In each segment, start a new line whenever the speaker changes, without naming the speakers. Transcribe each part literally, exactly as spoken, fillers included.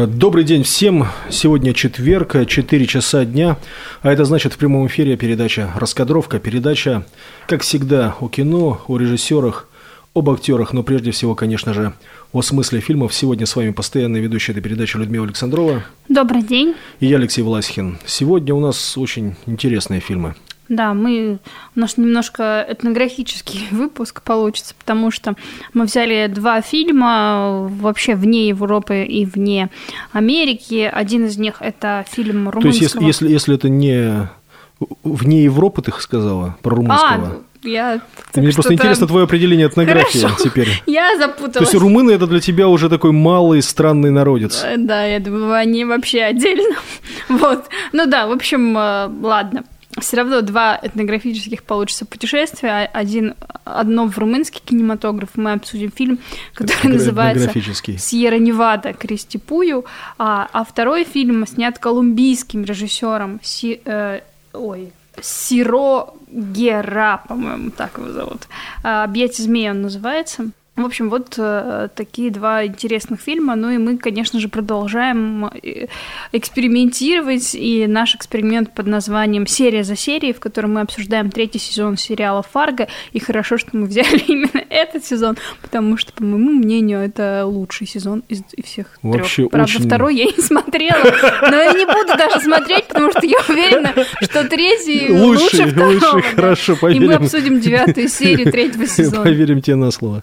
Добрый день всем. Сегодня четверг, четыре часа дня, а это значит в прямом эфире передача «Раскадровка», передача, как всегда, о кино, о режиссерах, об актерах, но прежде всего, конечно же, о смысле фильмов. Сегодня с вами постоянный ведущий этой передачи Людмила Александрова.
Добрый день.
И я, Алексей Власихин. Сегодня у нас очень интересные фильмы.
Да, мы, у нас немножко этнографический выпуск получится, потому что мы взяли два фильма вообще вне Европы и вне Америки. Один из них – это фильм румынского...
То есть, если, если, если это не вне Европы, ты сказала, про румынского?
А, я...
Мне просто интересно твое определение этнографии. Хорошо. Теперь.
Я запуталась.
То есть румыны – это для тебя уже такой малый странный народец.
Да, я думаю, они вообще отдельно. Вот. Ну да, в общем, ладно. Все равно два этнографических получится путешествия. Один, одно в румынский кинематограф. Мы обсудим фильм, который называется «Сьерра Невада» Кристи Пую. А, а второй фильм снят колумбийским режиссером Си, э, ой, Сиро Гера, по-моему, так его зовут. «Объятие змеи» он называется. В общем, вот э, такие два интересных фильма. Ну и мы, конечно же, продолжаем экспериментировать. И наш эксперимент под названием «Серия за серией», в котором мы обсуждаем третий сезон сериала «Фарго». И хорошо, что мы взяли именно этот сезон, потому что, по моему мнению, это лучший сезон из всех трех. Правда, очень... второй я не смотрела, но я не буду даже смотреть, потому что я уверена, что третий лучше, лучше второго.
Лучше, да. Хорошо, поверим.
И мы обсудим девятую серию третьего сезона.
Поверим тебе на слово.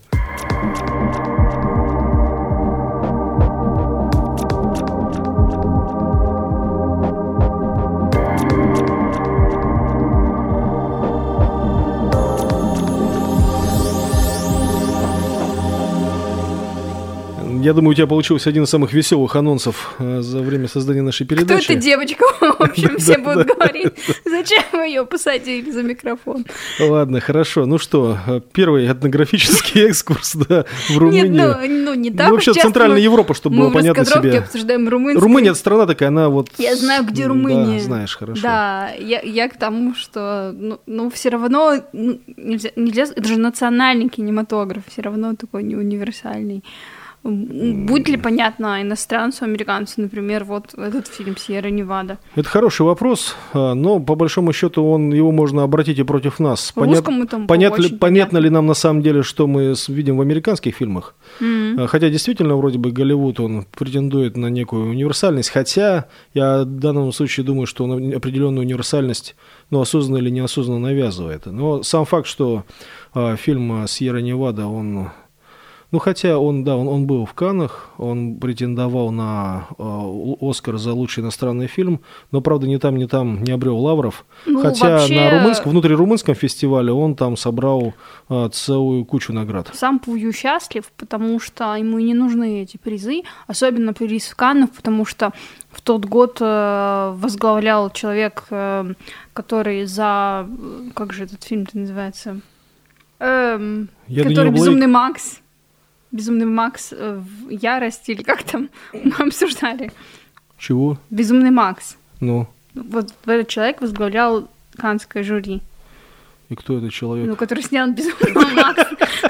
Я думаю, у тебя получился один из самых веселых анонсов за время создания нашей передачи.
Кто эта девочка? В общем, все будут говорить, зачем вы ее посадили за микрофон.
Ладно, хорошо. Ну что, первый этнографический экскурс, да, в Румынию.
Нет, ну, ну не так.
Ну, вообще Центральная Европа, чтобы было понятно себе.
Мы в раскадровке обсуждаем румынскую.
Румыния – это страна такая, она вот...
Я знаю, где Румыния.
Да, знаешь, хорошо.
Да, я, я к тому, что, ну, ну все равно ну, нельзя, нельзя, это же национальный кинематограф, все равно такой не универсальный. Будет ли понятно иностранцу, американцу, например, вот этот фильм «Сьерра Невада»?
Это хороший вопрос, но по большому счету он, его можно обратить и против нас.
Понят,
понят, ли, понятно ли нам на самом деле, что мы видим в американских фильмах? Mm-hmm. Хотя действительно вроде бы Голливуд, он претендует на некую универсальность, хотя я в данном случае думаю, что он определенную универсальность, ну, осознанно или неосознанно навязывает. Но сам факт, что а, фильм «Сьерра Невада», он... Ну, хотя он, да, он, он был в Каннах, он претендовал на э, Оскар за лучший иностранный фильм, но, правда, ни там, ни там не обрел лавров. Ну, хотя вообще... на румынском, внутрирумынском фестивале он там собрал э, целую кучу наград.
Сам Пую счастлив, потому что ему и не нужны эти призы, особенно приз в Каннах, потому что в тот год э, возглавлял человек, э, который за... Как же этот фильм-то называется? Эм, который «Безумный Макс». «Безумный Макс» в ярости, или как там мы обсуждали?
Чего?
«Безумный Макс».
Ну?
Вот этот человек возглавлял каннское жюри.
И кто этот человек?
Ну, который снял «Безумного Макса».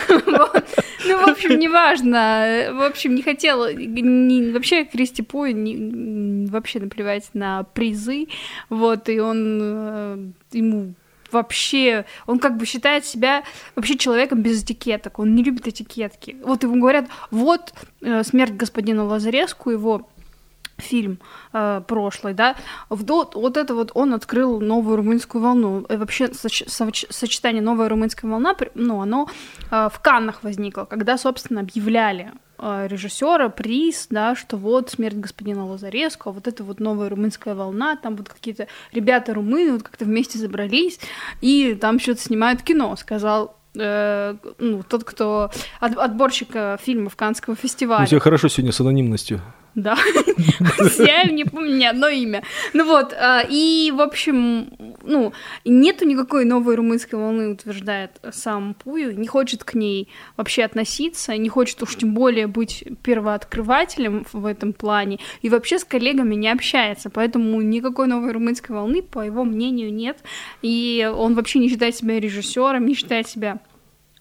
Ну, в общем, неважно. В общем, не хотела... Вообще, Кристи Пую вообще наплевать на призы. Вот, и он... Ему... вообще, он как бы считает себя вообще человеком без этикеток, он не любит этикетки. Вот ему говорят, вот «Смерть господина Лазареску», его фильм э, прошлый, да, вот, вот это вот он открыл новую румынскую волну. И вообще соч, соч, сочетание «новая румынская волна», ну, оно э, в Каннах возникло, когда, собственно, объявляли э, режиссера приз, да, что вот «Смерть господина Лазареску», а вот это вот новая румынская волна, там вот какие-то ребята румыны вот как-то вместе забрались, и там что-то снимают кино, сказал э, ну, тот, кто от, отборщик фильмов Каннского фестиваля.
У тебя хорошо сегодня с анонимностью.
Да, я не помню ни одно имя. Ну вот, и, в общем, ну, нету никакой новой румынской волны, утверждает сам Пую, не хочет к ней вообще относиться, не хочет уж тем более быть первооткрывателем в этом плане, и вообще с коллегами не общается, поэтому никакой новой румынской волны, по его мнению, нет, и он вообще не считает себя режиссером, не считает себя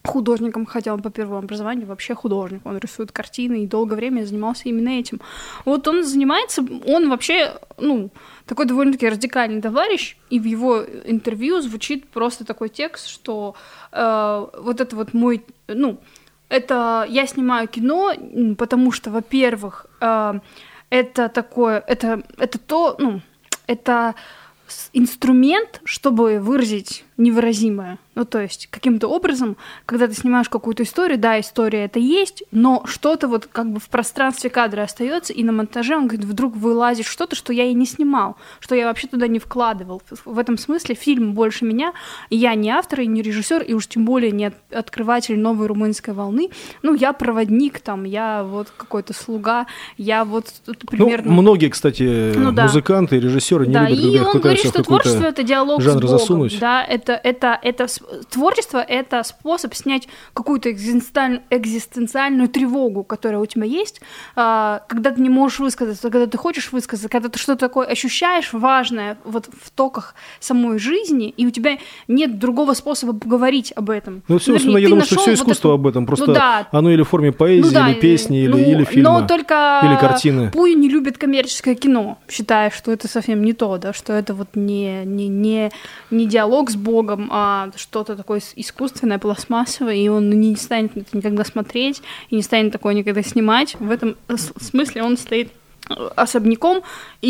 художником, хотя он по первому образованию вообще художник, он рисует картины и долгое время занимался именно этим. Вот он занимается, он вообще, ну, такой довольно-таки радикальный товарищ, и в его интервью звучит просто такой текст, что э, вот это вот мой, ну, это я снимаю кино, потому что, во-первых, э, это такое, это, это то, ну, это инструмент, чтобы выразить невыразимое. Ну, то есть, каким-то образом, когда ты снимаешь какую-то историю, да, история это есть, но что-то вот как бы в пространстве кадра остается, и на монтаже он говорит, вдруг вылазит что-то, что я и не снимал, что я вообще туда не вкладывал. В этом смысле фильм больше меня, и я не автор, и не режиссер, и уж тем более не открыватель новой румынской волны. Ну, я проводник там, я вот какой-то слуга, я вот примерно...
Ну, многие, кстати, ну, да. музыканты, режиссеры не
да,
любят, когда их пытаются в какой-то жанр засунуть. Да, и он говорит, что творчество — это диалог с Богом. Засунуть. Да, это, это, это творчество — это способ снять какую-то экзистенциальную тревогу, которая у тебя есть, когда ты не можешь высказаться, когда ты хочешь высказаться, когда ты что-то такое ощущаешь важное вот в токах самой жизни, и у тебя нет другого способа поговорить об этом. Ну, все, я думаю, что все искусство вот об этом, просто ну, да. оно или в форме поэзии, ну, да, или песни, ну, или, или фильма,
но только
или картины.
Пуй не любит коммерческое кино, считая, что это совсем не то, да, что это вот не, не, не, не диалог с Богом, а что-то такое искусственное, пластмассовое, и он не станет это никогда смотреть, и не станет такое никогда снимать. В этом смысле он стоит особняком,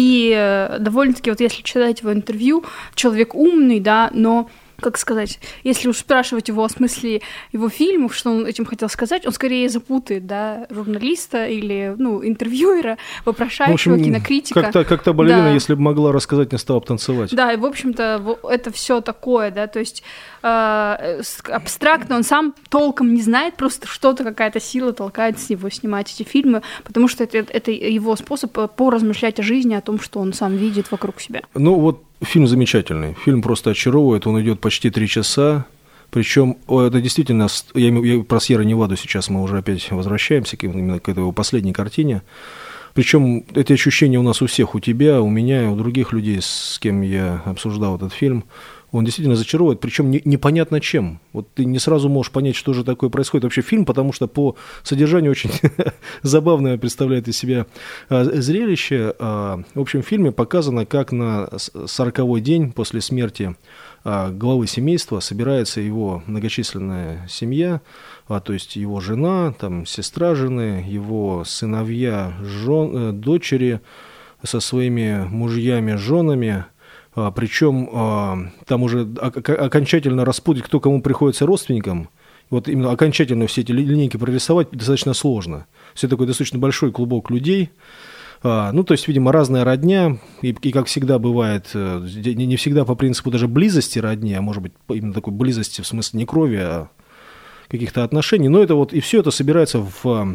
и довольно-таки, вот если читать его интервью, человек умный, да, но как сказать, если уж спрашивать его о смысле его фильмов, что он этим хотел сказать, он скорее запутает, да, журналиста или, ну, интервьюера, вопрошающего, кинокритика.
Как та, как та балерина, да. Если бы могла рассказать, не стала бы танцевать.
Да, и, в общем-то, это все такое, да, то есть э, абстрактно он сам толком не знает, просто что-то, какая-то сила толкает его снимать эти фильмы, потому что это, это его способ поразмышлять о жизни, о том, что он сам видит вокруг себя.
Ну, вот фильм замечательный, фильм просто очаровывает, он идет почти три часа, причем это действительно, я, я про Сьерра-Неваду сейчас мы уже опять возвращаемся к, именно к этой его последней картине, причем эти ощущения у нас у всех, у тебя, у меня, у других людей, с кем я обсуждал этот фильм, он действительно зачаровывает, причем не, непонятно чем. Вот ты не сразу можешь понять, что же такое происходит вообще фильм, потому что по содержанию очень забавное представляет из себя зрелище. В общем, в фильме показано, как на сороковой день после смерти главы семейства собирается его многочисленная семья, то есть его жена, там, сестра жены, его сыновья, жен, дочери со своими мужьями, женами. А, причем а, там уже окончательно распутать, кто кому приходится родственникам. Вот именно окончательно все эти линейки прорисовать достаточно сложно. Все такой достаточно большой клубок людей. А, ну, то есть, видимо, разная родня. И, и как всегда бывает, не, не всегда по принципу даже близости родни, а может быть именно такой близости в смысле не крови, а каких-то отношений. Но это вот и все это собирается в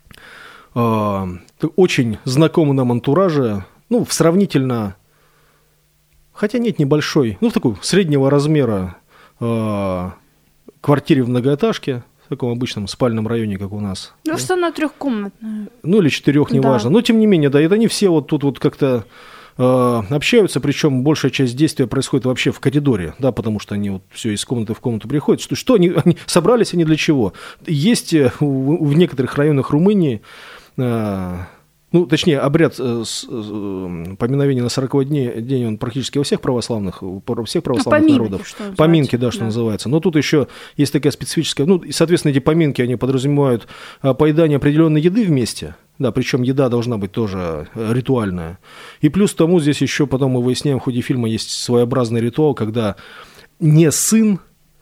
а, очень знакомом нам антураже, ну, в сравнительно... Хотя нет, небольшой, ну, в такой среднего размера э, квартире в многоэтажке, в таком обычном спальном районе, как у нас.
Просто она трехкомнатная.
Ну, или четырех, неважно. Да. Но, тем не менее, да, это они все вот тут вот как-то э, общаются, причем большая часть действия происходит вообще в коридоре, да, потому что они вот все из комнаты в комнату приходят. Что, что они, они собрались, они для чего? Есть в, в некоторых районах Румынии... Э, Ну, точнее, обряд э, с, э, поминовения на сороковой день, день, он практически во всех православных, у всех православных
поминки,
народов.
Что
поминки, да, что
да.
называется. Но тут еще есть такая специфическая, ну, и, соответственно, эти поминки, они подразумевают поедание определенной еды вместе, да, причем еда должна быть тоже ритуальная. И плюс к тому здесь еще потом мы выясняем, в ходе фильма есть своеобразный ритуал, когда не сын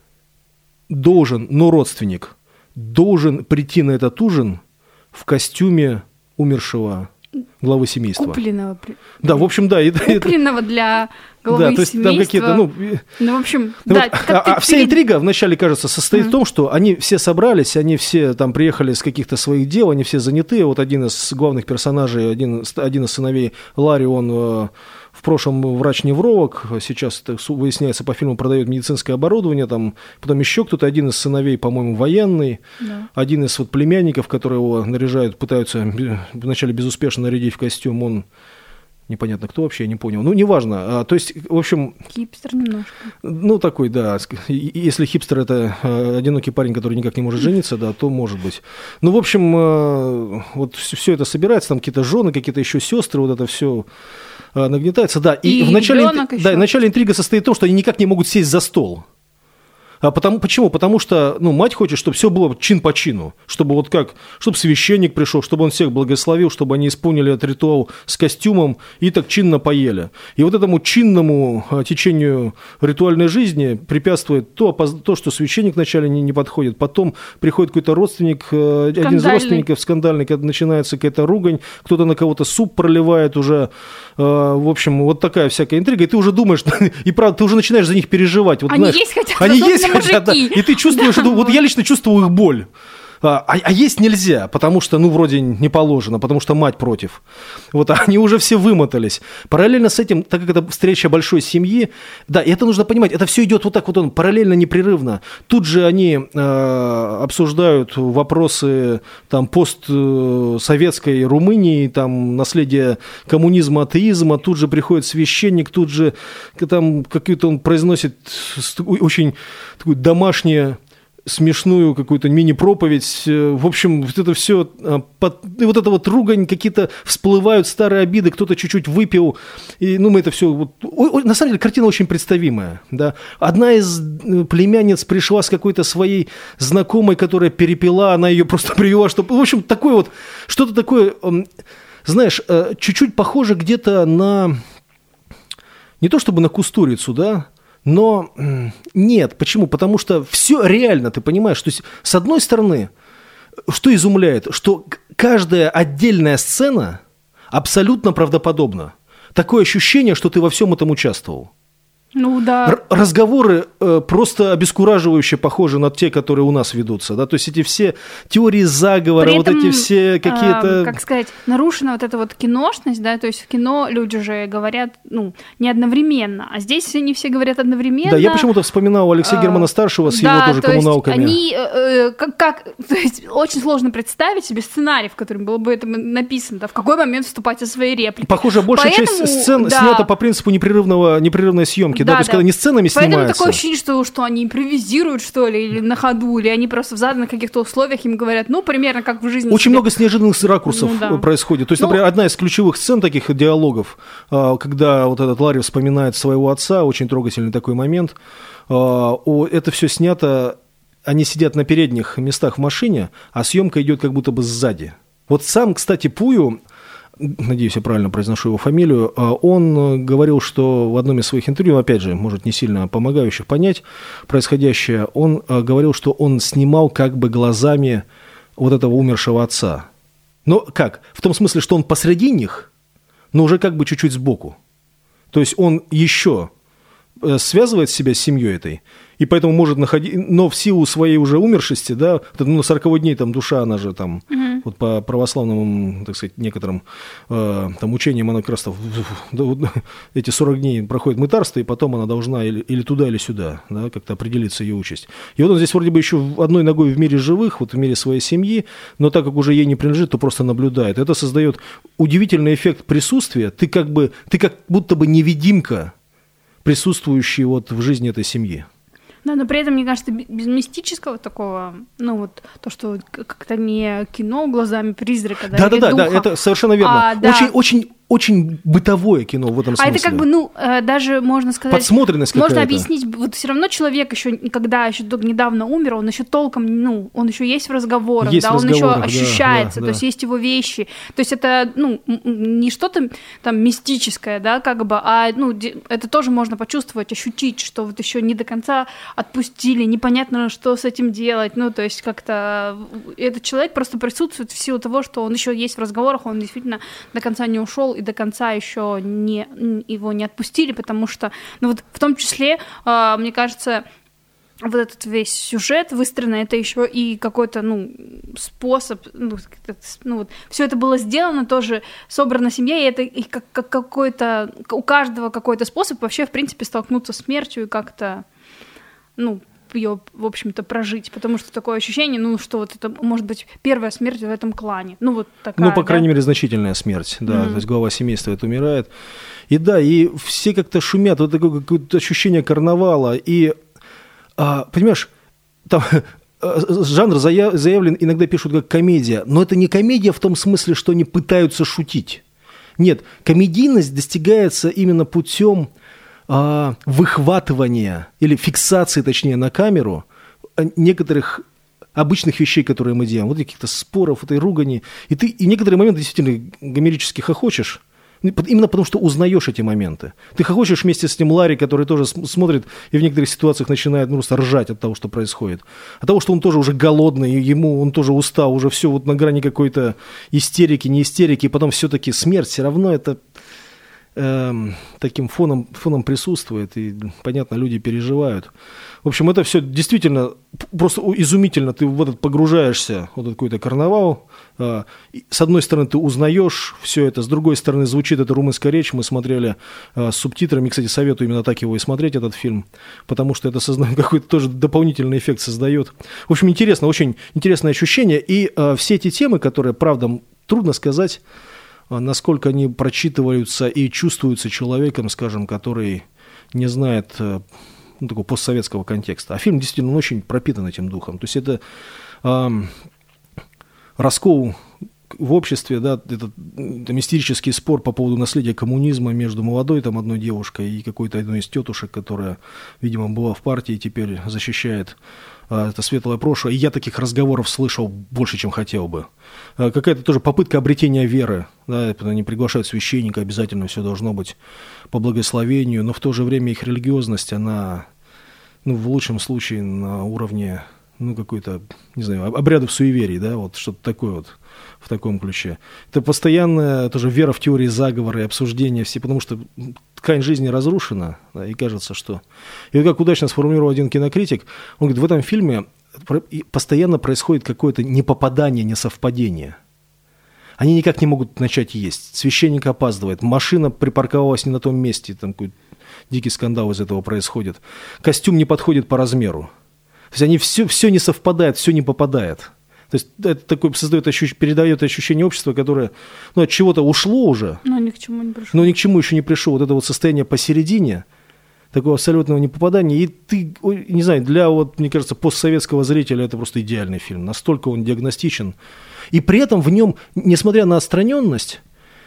должен, но родственник должен прийти на этот ужин в костюме умершего главы семейства.
Купленного.
Да, в общем, да.
Купленного для главы
да, то есть
семейства.
Там какие-то, ну,
ну, в общем,
ну,
да.
Вот, а, а вся интрига вначале, кажется, состоит mm. в том, что они все собрались, они все там приехали с каких-то своих дел, они все заняты. Вот один из главных персонажей, один, один из сыновей Ларри, он э, в прошлом врач-невролог, сейчас, так, выясняется, по фильму продает медицинское оборудование, там, потом еще кто-то, один из сыновей, по-моему, военный, да. Один из вот племянников, которые его наряжают, пытаются вначале безуспешно нарядить в костюм, он Непонятно, кто вообще, я не понял. Ну, неважно. А, то есть, в общем...
Хипстер немножко.
Ну, такой, да. Если хипстер – это э, одинокий парень, который никак не может жениться, да, то может быть. Ну, в общем, э, вот все это собирается, там какие-то жены, какие-то еще сестры, вот это все э, нагнетается. Да, и,
и
в начале,
да,
в начале интрига состоит в том, что они никак не могут сесть за стол. А потому, почему? Потому что, ну, мать хочет, чтобы все было чин по чину, чтобы вот как, чтобы священник пришел, чтобы он всех благословил, чтобы они исполнили этот ритуал с костюмом и так чинно поели. И вот этому чинному течению ритуальной жизни препятствует то, то что священник вначале не, не подходит, потом приходит какой-то родственник, скандальный. Один из родственников скандальный, когда начинается какая-то ругань, кто-то на кого-то суп проливает уже, в общем, вот такая всякая интрига, и ты уже думаешь, и правда, ты уже начинаешь за них переживать. Вот,
они
знаешь,
есть хотя бы,
они есть хотя, да, и ты чувствуешь, да, что, вот я лично чувствую их боль. А, а есть нельзя, потому что, ну, вроде не положено, потому что мать против. Вот они уже все вымотались. Параллельно с этим, так как это встреча большой семьи, да, и это нужно понимать, это все идет вот так вот, он параллельно, непрерывно. Тут же они э, обсуждают вопросы там постсоветской Румынии, там наследие коммунизма, атеизма, тут же приходит священник, тут же там какую-то он произносит очень такую домашнюю, смешную какую-то мини-проповедь. В общем, вот это все, под... и вот это вот ругань, какие-то всплывают старые обиды, кто-то чуть-чуть выпил. И, ну, мы это все... Вот... Ой, на самом деле, картина очень представимая. Да? Одна из племянниц пришла с какой-то своей знакомой, которая перепила, она ее просто привела, чтобы... В общем, такое вот... Что-то такое, знаешь, чуть-чуть похоже где-то на... Не то чтобы на Кустурицу, да, но нет. Почему? Потому что все реально, ты понимаешь. То есть, с одной стороны, что изумляет, что каждая отдельная сцена абсолютно правдоподобна. Такое ощущение, что ты во всем этом участвовал.
Ну да.
Р- разговоры э, просто обескураживающе похожи на те, которые у нас ведутся, да, то есть эти все теории заговора,
При
вот
этом,
эти все какие-то...
Э, как сказать, нарушена вот эта вот киношность, да, то есть в кино люди же говорят, ну, не одновременно, а здесь они все говорят одновременно.
Да, я почему-то вспоминал Алексея Германа-старшего с
да,
его тоже
то
коммуналками.
Есть они, э, как, как, то есть очень сложно представить себе сценарий, в котором было бы это написано, да, в какой момент вступать со своей репликой.
Похоже, большая Поэтому, часть сцен да. снята по принципу непрерывного, непрерывной съемки, да, да, то есть да. когда не сценами
Поэтому
снимается.
такое ощущение, что, что они импровизируют, что ли, или на ходу, или они просто в заданных каких-то условиях им говорят, ну, примерно как в жизни.
Очень
себе.
много с неожиданных ракурсов ну, да. происходит. То есть, ну, например, одна из ключевых сцен таких диалогов, когда вот этот Ларри вспоминает своего отца, очень трогательный такой момент, это все снято, они сидят на передних местах в машине, а съемка идет как будто бы сзади. Вот сам, кстати, Пую, надеюсь, я правильно произношу его фамилию, он говорил, что в одном из своих интервью, опять же, может, не сильно помогающих понять происходящее, он говорил, что он снимал как бы глазами вот этого умершего отца. Но как? В том смысле, что он посреди них, но уже как бы чуть-чуть сбоку. То есть он еще связывает себя с семьей этой, и поэтому может находить, но в силу своей уже умершести, да, ну, на сороковой дней там душа, она же там, mm-hmm. вот по православным, так сказать, некоторым э, там учениям, она как раз эти сорок дней проходит мытарство, и потом она должна или, или туда, или сюда, да, как-то определиться ее участь. И вот он здесь вроде бы еще одной ногой в мире живых, вот в мире своей семьи, но так как уже ей не принадлежит, то просто наблюдает. Это создает удивительный эффект присутствия, ты как бы, ты как будто бы невидимка, присутствующий вот в жизни этой семьи.
Да, но при этом, мне кажется, без мистического такого, ну вот то, что как-то не кино глазами призрака, да,
да, да, да, это совершенно верно.
А, да.
Очень, очень, очень бытовое кино в этом смысле.
А это как бы, ну, даже можно сказать...
Подсмотренность какая-то.
Можно объяснить, вот все равно человек еще, когда еще недавно умер, он еще толком, ну, он еще есть в разговорах,
есть
да,
в
он еще
да,
ощущается,
да,
то
да.
есть есть его вещи. То есть это, ну, не что-то там мистическое, да, как бы, а, ну, это тоже можно почувствовать, ощутить, что вот еще не до конца отпустили, непонятно, что с этим делать, ну, то есть как-то этот человек просто присутствует в силу того, что он еще есть в разговорах, он действительно до конца не ушел и до конца еще не, его не отпустили, потому что, ну, вот в том числе, э, мне кажется, вот этот весь сюжет выстроенный, это еще и какой-то, ну, способ, ну, ну вот, все это было сделано тоже, собрана семья, и это и как, как какой-то, у каждого какой-то способ вообще, в принципе, столкнуться с смертью и как-то, ну, ее, в общем-то, прожить, потому что такое ощущение, ну, что вот это может быть первая смерть в этом клане. Ну, вот такая,
Ну, по
да?
крайней мере, значительная смерть, да, mm-hmm. то есть глава семейства это умирает. И да, и все как-то шумят, вот такое какое-то ощущение карнавала, и, а, понимаешь, там... Жанр заявлен, иногда пишут как комедия, но это не комедия в том смысле, что они пытаются шутить. Нет, комедийность достигается именно путем а, выхватывания или фиксации, точнее, на камеру некоторых обычных вещей, которые мы делаем, вот каких-то споров, этой ругани, и ты и некоторые моменты действительно гомерически хохочешь. Именно потому, что узнаешь эти моменты. Ты хохочешь вместе с этим Ларри, который тоже смотрит и в некоторых ситуациях начинает ну, просто ржать от того, что происходит. От того, что он тоже уже голодный, ему он тоже устал, уже все вот на грани какой-то истерики, не истерики, и потом все-таки смерть все равно это э, таким фоном, фоном присутствует, и, понятно, люди переживают. В общем, это все действительно просто изумительно. Ты в этот погружаешься, вот этот какой-то карнавал. С одной стороны, ты узнаешь все это, с другой стороны, звучит эта румынская речь. Мы смотрели с субтитрами. Кстати, советую именно так его и смотреть, этот фильм, потому что это создает какой-то тоже дополнительный эффект создает. В общем, интересно, очень интересное ощущение. И все эти темы, которые, правда, трудно сказать, насколько они прочитываются и чувствуются человеком, скажем, который не знает... Ну, такого постсоветского контекста. А фильм действительно очень пропитан этим духом. То есть это э, раскол в обществе, да, это, это мистический спор по поводу наследия коммунизма между молодой там, одной девушкой и какой-то одной из тетушек, которая, видимо, была в партии и теперь защищает э, это светлое прошлое. И я таких разговоров слышал больше, чем хотел бы. Э, какая-то тоже попытка обретения веры. Да, они приглашают священника, обязательно все должно быть по благословению, но в то же время их религиозность, она, ну, в лучшем случае на уровне, ну, какой-то, не знаю, обрядов суеверий, да, вот что-то такое вот в таком ключе. Это постоянная тоже вера в теории заговора и обсуждения все, потому что ткань жизни разрушена, да, и кажется, что... И вот как удачно сформулировал один кинокритик, он говорит, в этом фильме постоянно происходит какое-то непопадание, несовпадение. Они никак не могут начать есть. Священник опаздывает. Машина припарковалась не на том месте. Там какой-то дикий скандал из этого происходит. Костюм не подходит по размеру. То есть они все, все не совпадает, все не попадает. То есть это такое создает ощущ... передает ощущение общества, которое ну, от чего-то ушло уже.
Но ни к чему не пришло.
Но ни к чему еще не пришло. Вот это вот состояние посередине, такого абсолютного непопадания. И ты, не знаю, для, вот, мне кажется, постсоветского зрителя это просто идеальный фильм. Настолько он диагностичен. И при этом в нем, несмотря на отстраненность,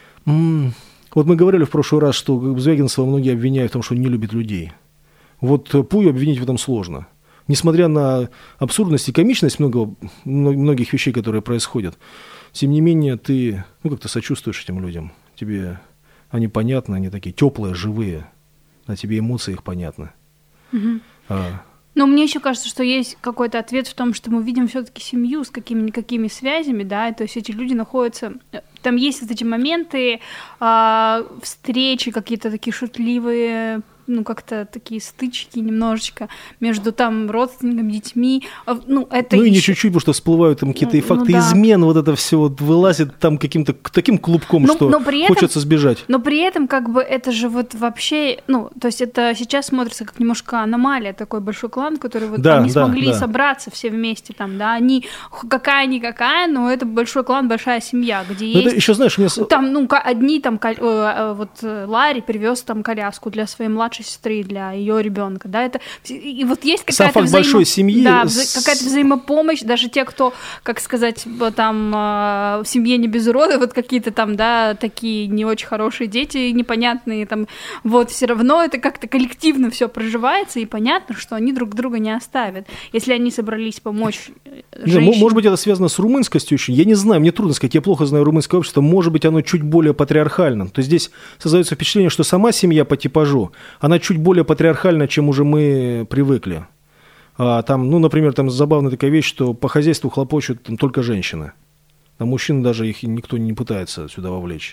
м- вот мы говорили в прошлый раз, что Звягинцева многие обвиняют в том, что он не любит людей. Вот Пую обвинить в этом сложно. Несмотря на абсурдность и комичность много, многих вещей, которые происходят, тем не менее ты ну, как-то сочувствуешь этим людям. Тебе они понятны, они такие теплые, живые, а тебе эмоции их понятны.
Угу.
А,
Но мне еще кажется, что есть какой-то ответ в том, что мы видим все-таки семью с какими-никакими связями, да, то есть эти люди находятся... Там есть вот эти моменты, э, встречи какие-то такие шутливые, ну, как-то такие стычки немножечко между там родственниками, детьми. Ну, это
ну и
еще...
не чуть-чуть, потому что всплывают там какие-то
ну,
факты
ну, да.
измен, вот это все вот вылазит там каким-то таким клубком,
но,
что
но при
хочется
этом,
сбежать.
Но при этом как бы это же вот вообще, ну, то есть это сейчас смотрится как немножко аномалия, такой большой клан, который вот
да,
они
да,
смогли
да.
собраться все вместе там, да, они какая-никакая, но это большой клан, большая семья, где но есть...
Это еще, знаешь, у меня...
Там, ну, одни там, вот Ларри привез там коляску для своей младшей сестры, для ее ребенка, да, это и вот есть какая-то
факт
взаимо...
большой семьи,
да,
с...
какая-то взаимопомощь, даже те, кто, как сказать, там в семье не без урода, вот какие-то там, да, такие не очень хорошие дети, непонятные там, вот все равно это как-то коллективно все проживается и понятно, что они друг друга не оставят, если они собрались помочь женщине.
Может быть, это связано с румынскостью очень, я не знаю, мне трудно сказать, я плохо знаю румынское общество, может быть, оно чуть более патриархальным, то есть здесь создается впечатление, что сама семья по типажу, она чуть более патриархальна, чем уже мы привыкли. А, там, ну, например, там забавная такая вещь, что по хозяйству хлопочут там, только женщины. А мужчин даже их никто не пытается сюда вовлечь.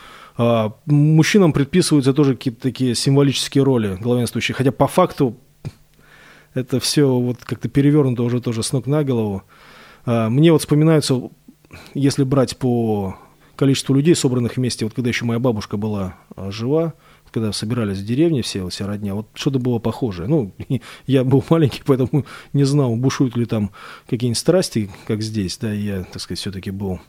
А, мужчинам предписываются тоже какие-то такие символические роли главенствующие, хотя по факту это все вот как-то перевернуто уже тоже с ног на голову. А, мне вот вспоминаются, если брать по количеству людей, собранных вместе, вот когда еще моя бабушка была жива, когда собирались в деревне все, вся родня, вот что-то было похожее. Ну, я был маленький, поэтому не знал, бушуют ли там какие-нибудь страсти, как здесь, да, и я, так сказать, все-таки был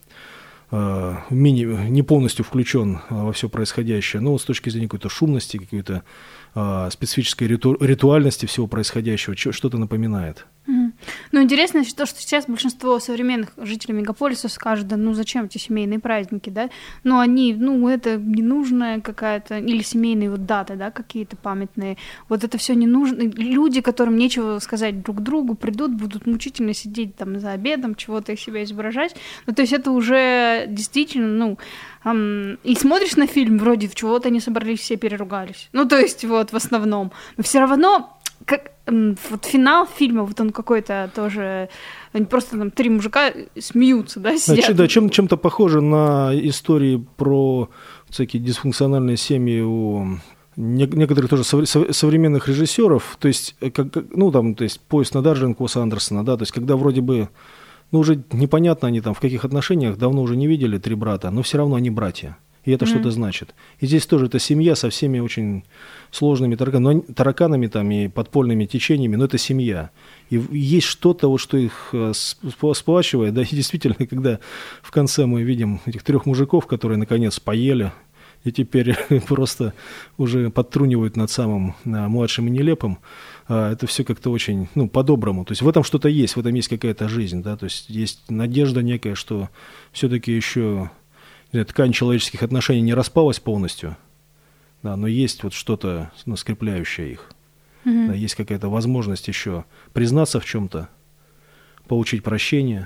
э, мини, не полностью включен во все происходящее, но вот с точки зрения какой-то шумности, какой-то э, специфической риту, ритуальности всего происходящего, что-то напоминает.
Mm. Ну, интересно то, что сейчас большинство современных жителей мегаполиса скажут, да ну зачем эти семейные праздники, да? Ну, они, ну, это ненужная какая-то, или семейные вот даты, да, какие-то памятные. Вот это все не нужно. Люди, которым нечего сказать друг другу, придут, будут мучительно сидеть там за обедом, чего-то из себя изображать. Ну, то есть это уже действительно, ну, эм, и смотришь на фильм, вроде в чего-то они собрались, все переругались. Ну, то есть вот в основном. Но все равно как вот финал фильма, вот он какой-то тоже, они просто там три мужика смеются, да, сидят.
Значит, да, чем, чем-то похоже на истории про всякие дисфункциональные семьи у некоторых тоже современных режиссеров, то есть, как, ну, там, то есть, «Поезд на Дарджилинг» Уэса Андерсона, да, то есть, когда вроде бы, ну, уже непонятно они там в каких отношениях, давно уже не видели три брата, но все равно они братья. И это mm-hmm. что-то значит. И здесь тоже эта семья со всеми очень сложными тараканами, тараканами там, и подпольными течениями, но это семья. И есть что-то, вот, что их сплачивает. Да, и действительно, когда в конце мы видим этих трех мужиков, которые наконец поели, и теперь просто уже подтрунивают над самым младшим и нелепым, это все как-то очень, ну, по-доброму. То есть в этом что-то есть, в этом есть какая-то жизнь, да, то есть есть надежда некая, что все-таки еще ткань человеческих отношений не распалась полностью, да, но есть вот что-то, ну, скрепляющее их. Mm-hmm. Да, есть какая-то возможность еще признаться в чем-то, получить прощение,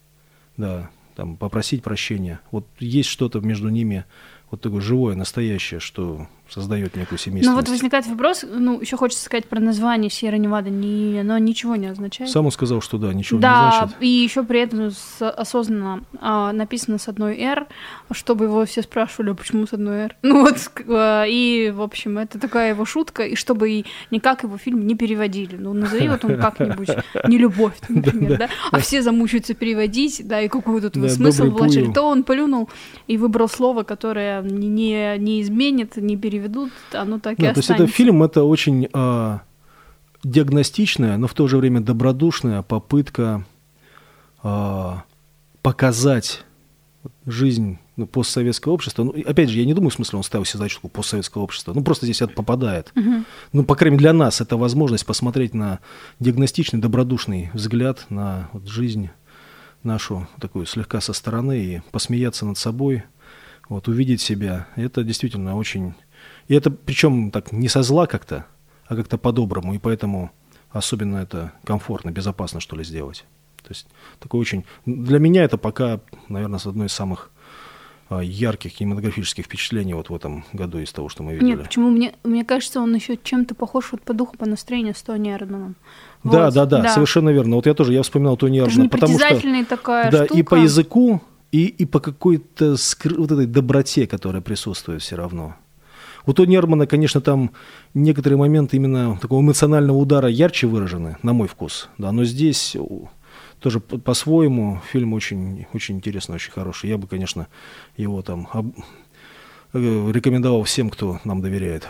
да, там, попросить прощения. Вот есть что-то между ними, вот такое живое, настоящее, что создает некую семейственность.
Ну вот возникает вопрос, ну еще хочется сказать про название Сьерра Невада, не, оно ничего не означает.
Сам он сказал, что да, ничего
да,
не значит.
Да, и еще при этом с, осознанно а, написано с одной «р», чтобы его все спрашивали, а почему с одной «р». Ну вот, и в общем, это такая его шутка, и чтобы и никак его фильм не переводили. Ну назови вот он как-нибудь «Нелюбовь», например, да, а все замучаются переводить, да, и какой тут смысл вложили. То он плюнул и выбрал слово, которое не, не изменит, не переведут, оно так
да,
и останется.
То есть это фильм, это очень а, диагностичная, но в то же время добродушная попытка а, показать жизнь, ну, постсоветского общества. Ну, опять же, я не думаю, в смысле, он ставил себе задачу постсоветского общества. Ну, просто здесь это попадает. Uh-huh. Ну, по крайней мере, для нас это возможность посмотреть на диагностичный, добродушный взгляд на вот, жизнь нашу, такую слегка со стороны, и посмеяться над собой, вот, увидеть себя. Это действительно очень... И это причем так не со зла как-то, а как-то по-доброму, и поэтому особенно это комфортно, безопасно, что ли, сделать. То есть такой очень... Для меня это пока, наверное, одно из самых а, ярких кинематографических впечатлений вот в этом году из того, что мы видели.
Нет, почему? Мне, мне кажется, он еще чем-то похож вот по духу, по настроению с Тони Эрдманом.
Да,
вот.
да, да,
да,
совершенно верно. Вот я тоже, я вспоминал Тони Эрдмана, потому что...
такая
да,
штука.
И по языку, и, и по какой-то скры... вот этой доброте, которая присутствует все равно. У Тони Эрдмана, конечно, там некоторые моменты именно такого эмоционального удара ярче выражены, на мой вкус, да, но здесь тоже по-своему фильм очень, очень интересный, очень хороший. Я бы, конечно, его там об... рекомендовал всем, кто нам доверяет.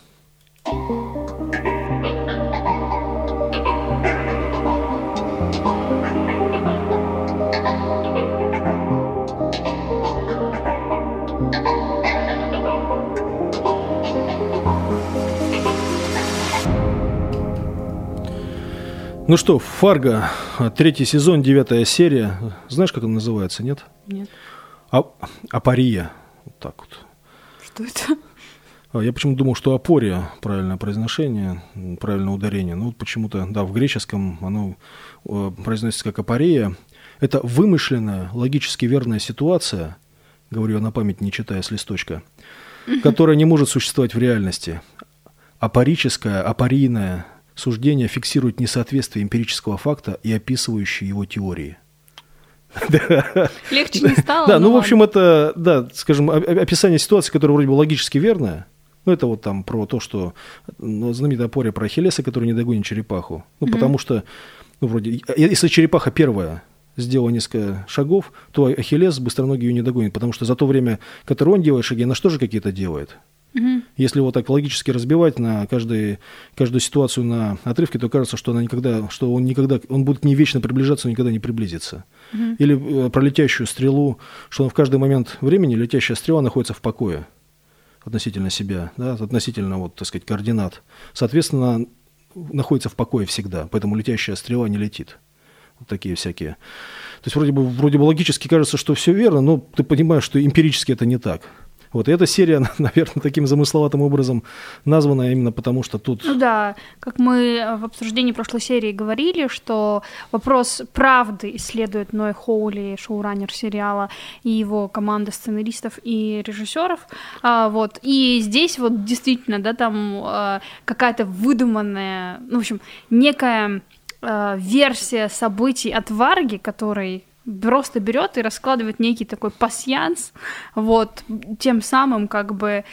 Ну что, «Фарго», третий сезон, девятая серия. Знаешь, как он называется, нет?
Нет.
А, апория. Вот так вот.
Что это?
Я почему-то думал, что апория, правильное произношение, правильное ударение. Но вот почему-то, да, в греческом оно произносится как апория. Это вымышленная, логически верная ситуация, говорю я на память, не читая с листочка, которая не может существовать в реальности. Апорическая, апорийная суждение фиксирует несоответствие эмпирического факта и описывающие его теории.
Легче не стало.
Да, ну, в общем, это, да, скажем, описание ситуации, которая вроде бы логически верная. Ну, это вот там про то, что знаменитая апория про Ахиллеса, который не догонит черепаху. Ну, потому что, ну, вроде, если черепаха первая сделала несколько шагов, то Ахиллес быстроногий ее не догонит, потому что за то время, которое он делает шаги, она что же какие-то делает? Угу. Если его так логически разбивать на каждый, каждую ситуацию на отрывке, то кажется, что, она никогда, что он, никогда, он будет к ней вечно приближаться, но никогда не приблизится. Угу. Или про летящую стрелу, что он в каждый момент времени, летящая стрела находится в покое относительно себя, да, относительно, вот, так сказать, координат. Соответственно, находится в покое всегда, поэтому летящая стрела не летит. Вот такие всякие. То есть вроде бы, вроде бы логически кажется, что все верно, но ты понимаешь, что эмпирически это не так. Вот, и эта серия, наверное, таким замысловатым образом названа именно потому, что тут...
Ну да, как мы в обсуждении прошлой серии говорили, что вопрос правды исследует Ной Хоули, шоураннер сериала, и его команда сценаристов и режиссеров. А, вот, и здесь вот действительно, да, там а, какая-то выдуманная, ну, в общем, некая а, версия событий от Варги, который... просто берет и раскладывает некий такой пасьянс, вот, тем самым как бы...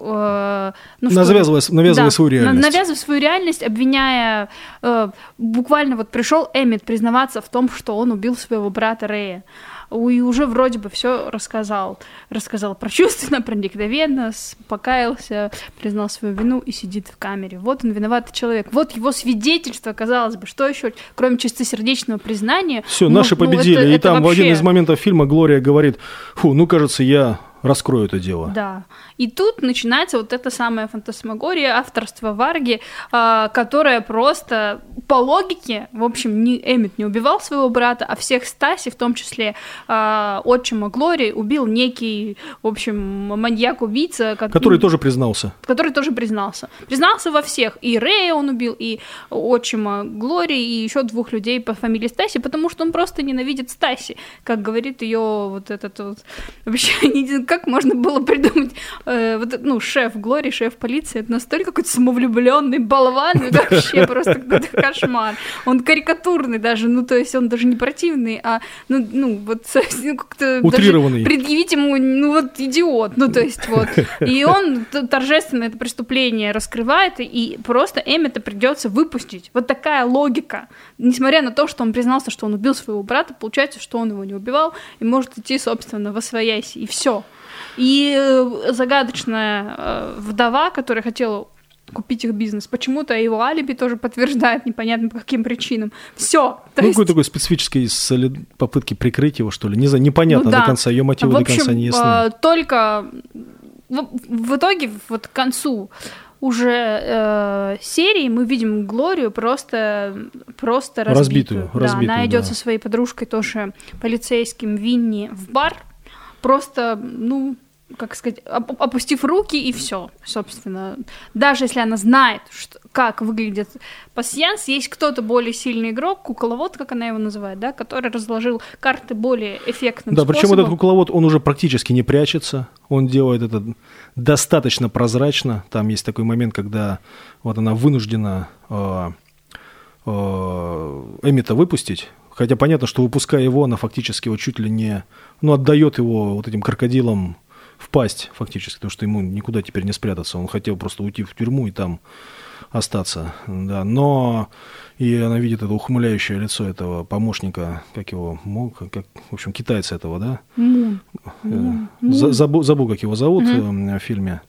Э, ну,
навязывая
что,
навязывая
да,
свою реальность.
Навязывая свою реальность, обвиняя... Э, буквально вот пришел Эммет признаваться в том, что он убил своего брата Рэя. И уже вроде бы все рассказал. Рассказал прочувственно, проникновенно, покаялся, признал свою вину и сидит в камере. Вот он, виноватый человек. Вот его свидетельство, казалось бы, что еще, кроме чистосердечного признания.
Все,
ну,
наши
ну,
победили.
это,
и
это
там
вообще...
в один из моментов фильма Глория говорит: фу, ну, кажется, я раскрою это дело.
Да. И тут начинается вот эта самая фантасмагория авторства Варги, э, которая просто по логике, в общем, не, Эммет не убивал своего брата, а всех Стаси, в том числе э, отчима Глории, убил некий, в общем, маньяк-убийца. Как,
который тоже признался.
Который тоже признался. Признался во всех. И Рэя он убил, и отчима Глории, и еще двух людей по фамилии Стаси, потому что он просто ненавидит Стаси, как говорит ее вот этот вот... Вообще, как можно было придумать, э, вот, ну, шеф Глории, шеф полиции, это настолько какой-то самовлюбленный болван, это вообще просто какой-то кошмар. Он карикатурный даже, ну, то есть он даже не противный, а, ну, ну вот ну, как-то
утрированный.
Даже предъявить ему, ну, вот идиот, ну, то есть вот. И он торжественно это преступление раскрывает, и просто Эммета придется выпустить. Вот такая логика. Несмотря на то, что он признался, что он убил своего брата, получается, что он его не убивал, и может идти, собственно, восвояси, и все. И загадочная вдова, которая хотела купить их бизнес, почему-то его алиби тоже подтверждает, непонятно по каким причинам. Все.
Ну, есть... какой такой специфической попытки прикрыть его, что ли? Не знаю, непонятно ну, да. до конца, ее мотивы
в общем,
до конца не ясны.
Только в, в итоге, вот к концу уже э, серии мы видим Глорию просто, просто разбитую.
Разбитую, разбитую,
да, она идет
да.
со своей подружкой, тоже полицейским, Винни, в бар, просто, ну, как сказать, опустив руки, и все, собственно. Даже если она знает, что, как выглядит пасьянс, есть кто-то более сильный игрок, кукловод, как она его называет, да, который разложил карты более эффектным
да,
способом.
причем этот кукловод, он уже практически не прячется, он делает это достаточно прозрачно. Там есть такой момент, когда вот она вынуждена э, э, Эммета выпустить. Хотя понятно, что выпуская его, она фактически вот чуть ли не, ну, отдает его вот этим крокодилам в пасть фактически, потому что ему никуда теперь не спрятаться. Он хотел просто уйти в тюрьму и там остаться. Да. Но и она видит это ухмыляющее лицо этого помощника, как его, как, в общем, китайца этого, да?
Мун.
Забыл, забыл, как его зовут mm-hmm. в фильме.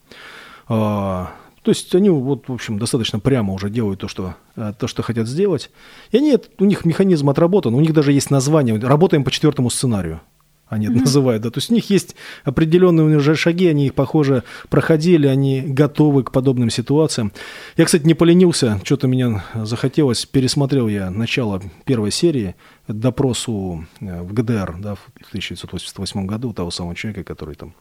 А, то есть они, вот, в общем, достаточно прямо уже делают то, что, то, что хотят сделать. И они, у них механизм отработан, у них даже есть название. Работаем по четвертому сценарию. Они это mm-hmm. называют, да, то есть у них есть определенные уже шаги, они их, похоже, проходили, они готовы к подобным ситуациям. Я, кстати, не поленился, что-то меня захотелось, пересмотрел я начало первой серии, допрос у, в ГДР, да, в тысяча девятьсот восемьдесят восьмом году, того самого человека, который там...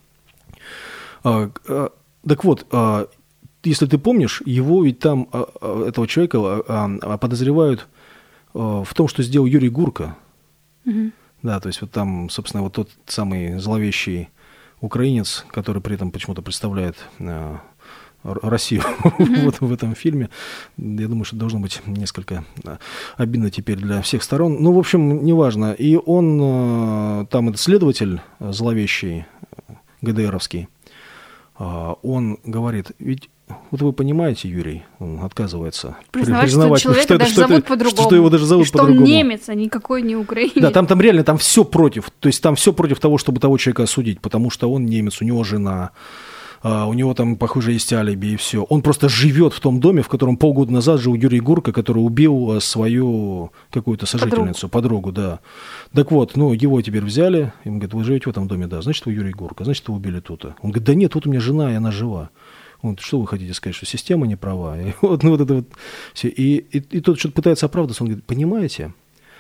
А, а, так вот, а, если ты помнишь, его ведь там, а, этого человека а, а, подозревают а, в том, что сделал Юрий Гурко. Mm-hmm. Да, то есть вот там, собственно, вот тот самый зловещий украинец, который при этом почему-то представляет э, Россию mm-hmm. вот в этом фильме. Я думаю, что должно быть несколько обидно теперь для всех сторон. Ну, в общем, неважно. И он, э, там этот следователь зловещий, ГДРовский, э, он говорит, ведь вот вы понимаете, Юрий, он отказывается
признавать, признавать что, что, это, даже что, зовут это, по-другому,
что его даже зовут
что
по-другому.
Он немец, а никакой не украинец.
Да, там, там реально там все против, то есть там все против того, чтобы того человека осудить, потому что он немец, у него жена, а, у него там, похоже, есть алиби и все. Он просто живет в том доме, в котором полгода назад жил Юрий Гурко, который убил свою какую-то сожительницу, подругу, подругу, да. Так вот, ну, его теперь взяли, им говорят, вы живете в этом доме, да, значит, вы Юрий Гурко, значит, вы убили тут-то. Он говорит, да нет, вот у меня жена, и она жива. Он говорит, что вы хотите сказать, что система не права? И вот, ну, вот это вот все. И, и, и тот что-то пытается оправдаться, он говорит, понимаете,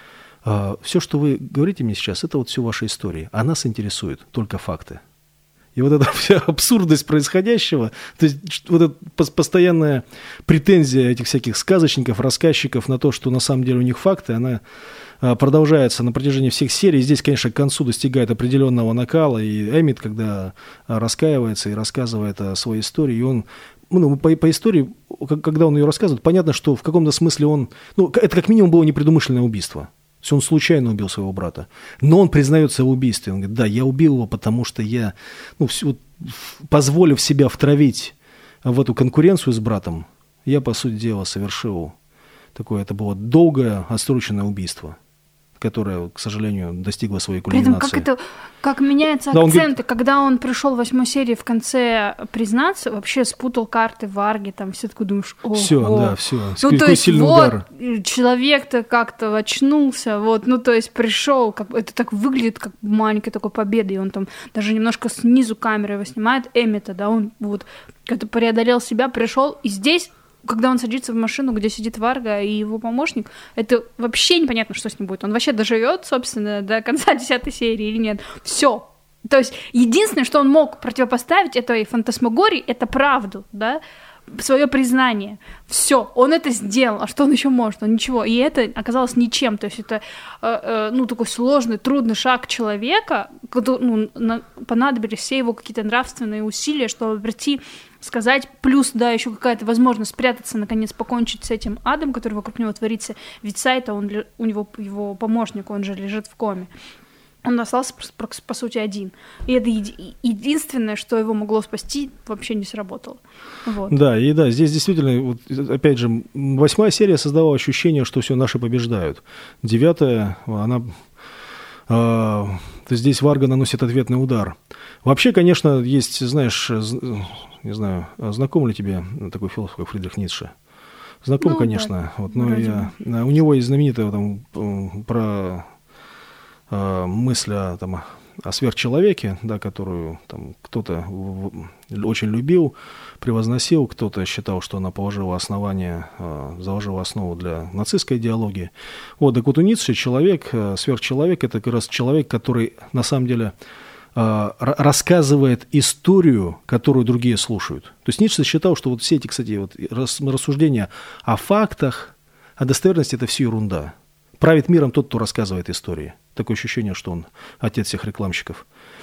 а, все, что вы говорите мне сейчас, это вот все ваши истории, а нас интересуют только факты. И вот эта вся абсурдность происходящего, то есть вот эта постоянная претензия этих всяких сказочников, рассказчиков на то, что на самом деле у них факты, она продолжается на протяжении всех серий. Здесь, конечно, к концу достигает определенного накала, и Эммит, когда раскаивается и рассказывает о своей истории, и он, ну, по, по истории, когда он ее рассказывает, понятно, что в каком-то смысле он, ну, это как минимум было непредумышленное убийство. То есть он случайно убил своего брата. Но он признается в убийстве. Он говорит, да, я убил его, потому что я, ну, все, позволив себя втравить в эту конкуренцию с братом, я, по сути дела, совершил такое, это было долгое, отсроченное убийство, которая, к сожалению, достигла своей кульминации.
При этом, как, это, как меняются да, акценты, он говорит... когда он пришел в восьмой серии в конце признаться, вообще спутал карты Варги, там все такое думаешь, ого.
Все, да, все.
Ну, то есть, вот, удар. Человек-то как-то очнулся, вот, ну, то есть, пришел, как, это так выглядит, как маленькая такой победа, и он там даже немножко снизу камеры его снимает, Эммита, да, он вот как-то преодолел себя, пришел, и здесь когда он садится в машину, где сидит Варга и его помощник, это вообще непонятно, что с ним будет. Он вообще доживет, собственно, до конца десятой серии или нет. Все. То есть единственное, что он мог противопоставить этой фантасмагории, это правду, да, свое признание. Все, он это сделал. А что он еще может? Он ничего. И это оказалось ничем. То есть это э, э, ну, такой сложный, трудный шаг человека, который, ну, на, понадобились все его какие-то нравственные усилия, чтобы прийти, сказать, плюс, да, еще какая-то возможность спрятаться, наконец, покончить с этим адом, который вокруг него творится. Ведь Сайто, он, у него его помощник, он же лежит в коме. Он остался, по, по сути, один. И это еди- единственное, что его могло спасти, вообще не сработало. Вот.
Да, и да, здесь действительно, вот, опять же, восьмая серия создавала ощущение, что все наши побеждают. Девятая, она... Э, то здесь Варга наносит ответный удар. Вообще, конечно, есть, знаешь, не знаю, знаком ли тебе такой философ, как Фридрих Ницше? Знаком, ну, конечно. Да, вот, но я, у него есть знаменитая там, про... мысль о, там, о сверхчеловеке, да, которую там, кто-то очень любил, превозносил, кто-то считал, что она положила основание, заложила основу для нацистской идеологии. Вот, так вот у Ницше человек, сверхчеловек, это как раз человек, который на самом деле рассказывает историю, которую другие слушают. То есть Ницше считал, что вот все эти, кстати, вот рассуждения о фактах, о достоверности – это все ерунда. Правит миром тот, кто рассказывает истории. Такое ощущение, что он отец всех рекламщиков.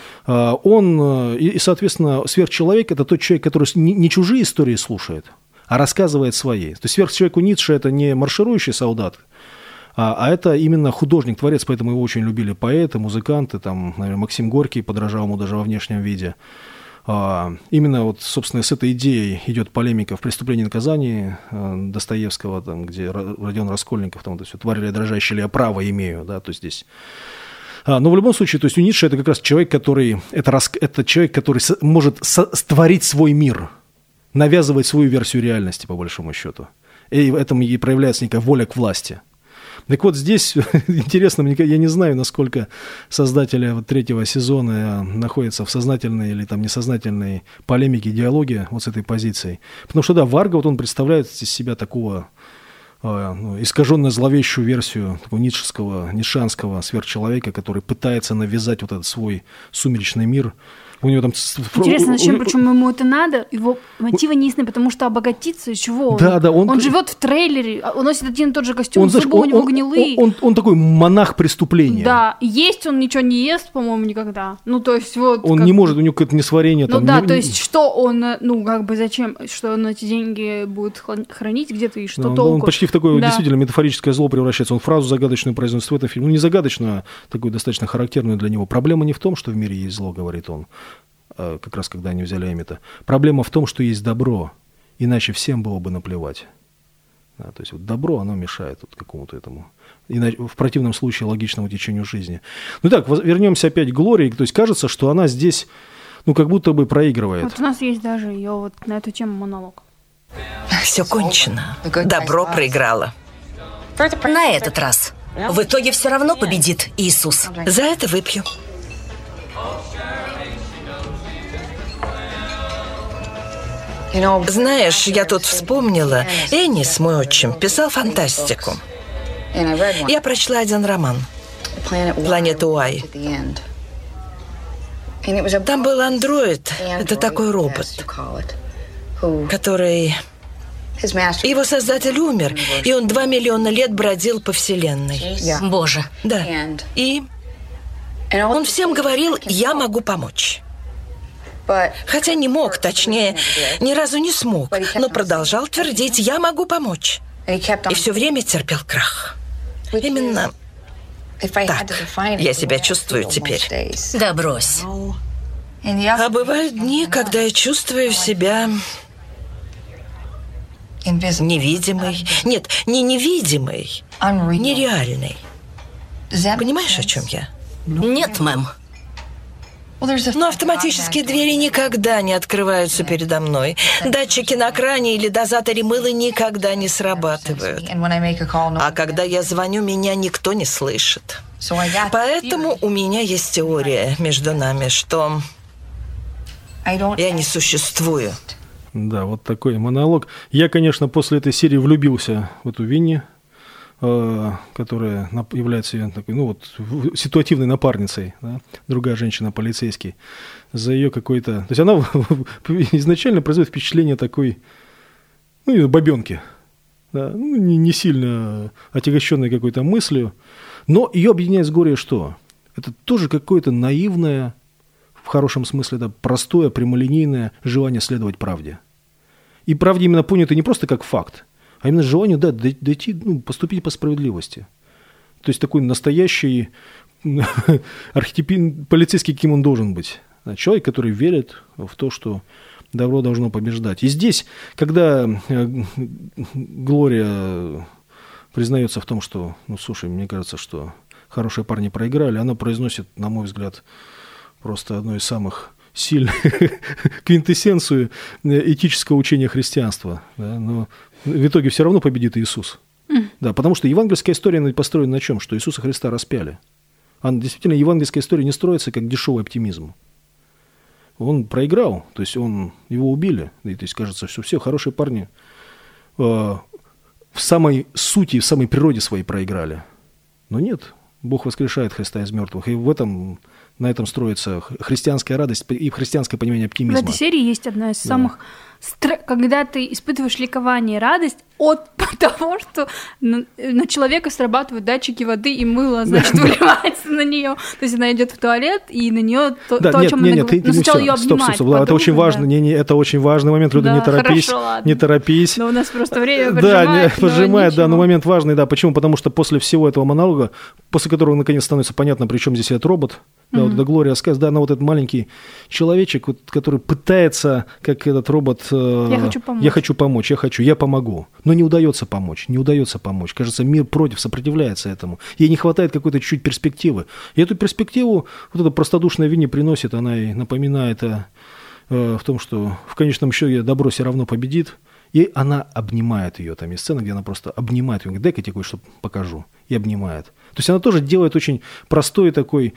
Он, и, соответственно, сверхчеловек – это тот человек, который не чужие истории слушает, а рассказывает свои. То есть сверхчеловек у Ницше – это не марширующий солдат, а, а это именно художник, творец, поэтому его очень любили поэты, музыканты, там, наверное, Максим Горький подражал ему даже во внешнем виде. Именно вот, собственно, с этой идеей идет полемика в «Преступлении и наказании» Достоевского, там, где Родион Раскольников, там, вот это все, «Тварь ли я дрожащая, ли я право имею», да, то есть здесь. Но в любом случае, то есть у Ницше это как раз человек, который, это, рас, это человек, который со, может створить свой мир, навязывать свою версию реальности, по большому счету. И в этом и проявляется некая воля к власти. Так вот, здесь интересно, я не знаю, насколько создатели вот третьего сезона находятся в сознательной или там несознательной полемике, диалоге вот с этой позицией. Потому что, да, Варга, вот он представляет из себя такого э, ну, искаженно зловещую версию такого ницшеского, ницшанского сверхчеловека, который пытается навязать вот этот свой сумеречный мир. У него там...
Интересно, зачем, почему ему это надо? Его мотивы не ясны, потому что обогатиться, из чего он?
Да, да, он...
он живет в трейлере, он носит один и тот же костюм,
он,
зубы
он,
у него
он,
гнилые.
Он, он, он такой монах преступления.
Да, есть он ничего не ест, по-моему, никогда. Ну, то есть вот...
Он
как...
не может, у него какое-то несварение.
Ну
там,
да,
не...
то есть что он, ну, как бы зачем, что он эти деньги будет хранить где-то и что
да,
толку?
Он почти в такое
да.
действительно метафорическое зло превращается. Он фразу загадочную произносит в этом фильме. Ну, не загадочную, а такую достаточно характерную для него. Проблема не в том, что в мире есть зло, говорит он. Как раз когда они взяли Эммита. Проблема в том, что есть добро, иначе всем было бы наплевать. Да, то есть вот добро, оно мешает вот какому-то этому, иначе, в противном случае, логичному течению жизни. Ну так, вернемся опять к Глории. То есть кажется, что она здесь, ну, как будто бы проигрывает.
Вот у нас есть даже ее вот на эту тему монолог.
Все кончено. Добро проиграло.
На этот раз. В итоге все равно победит Иисус.
За это выпью. Знаешь, я тут вспомнила, Эннис, мой отчим, писал фантастику. Я прочла один роман «Планета Уай». Там был андроид, это такой робот, который... Его создатель умер, и он два миллиона лет бродил по вселенной.
Боже.
Да. И он всем говорил: «Я могу помочь». Хотя не мог, точнее, ни разу не смог, но продолжал твердить: «Я могу помочь». И все время терпел крах. Именно так я себя чувствую теперь.
Да брось.
А бывают дни, когда я чувствую себя невидимой. Нет, не невидимой, нереальной. Понимаешь, о чем я?
Нет, мэм.
Но автоматические двери никогда не открываются передо мной. Датчики на кране или дозаторе мыла никогда не срабатывают. А когда я звоню, меня никто не слышит. Поэтому у меня есть теория между нами, что я не существую.
Да, вот такой монолог. Я, конечно, после этой серии влюбился в эту Винни, которая является такой, ну вот, ситуативной напарницей, да? Другая женщина, полицейский, за ее какой-то... То есть она изначально производит впечатление такой, ну, бабенки, да? Ну, не, не сильно отягощенной какой-то мыслью, но ее объединяет с горем что? Это тоже какое-то наивное, в хорошем смысле, да, простое, прямолинейное желание следовать правде. И правде именно понято не просто как факт, а именно желание, да, дойти, ну, поступить по справедливости. То есть такой настоящий архетип полицейский, каким он должен быть. Человек, который верит в то, что добро должно побеждать. И здесь, когда Глория признается в том, что, ну, слушай, мне кажется, что хорошие парни проиграли, она произносит, на мой взгляд, просто одно из самых сильных квинтэссенцию этического учения христианства. Да? Но в итоге все равно победит Иисус. Mm. Да, потому что евангельская история построена на чем? Что Иисуса Христа распяли. А действительно, евангельская история не строится как дешевый оптимизм. Он проиграл, то есть он, его убили. И, то есть кажется, что все, хорошие парни э, в самой сути, в самой природе своей проиграли. Но нет, Бог воскрешает Христа из мертвых. И в этом... На этом строится христианская радость и христианское понимание оптимизма.
В этой серии есть одна из самых... Да. Стр... Когда ты испытываешь ликование и радость от того, что на, на человека срабатывают датчики воды и мыло, значит, да, выливается на нее. То есть она идет в туалет, и на нее то,
да,
то
нет,
о чем
нет,
она
нет,
говорит.
Но сначала ее обнимают. Стоп, стоп, стоп, это очень важно. Да. Не, не, это очень важный момент. Люди, да, не торопись.
Хорошо,
не торопись.
Но у нас просто время
поджимает. Да, не, поджимает, да, но момент важный, да. Почему? Потому что после всего этого монолога, после которого наконец становится понятно, при чем здесь этот робот, да, mm-hmm. вот эта Глория рассказывает, да, она вот этот маленький человечек, вот, который пытается, как этот робот, э,
я хочу помочь.
Я хочу помочь, я хочу, я помогу. Но не удается помочь, не удается помочь. Кажется, мир против, сопротивляется этому. Ей не хватает какой-то чуть-чуть перспективы. И эту перспективу вот эта простодушная Винни приносит, она и напоминает о, э, в том, что в конечном счете добро все равно победит. И она обнимает ее. Там есть сцена, где она просто обнимает ее. Говорит, дай-ка я тебе кое-что покажу. И обнимает. То есть она тоже делает очень простой такой...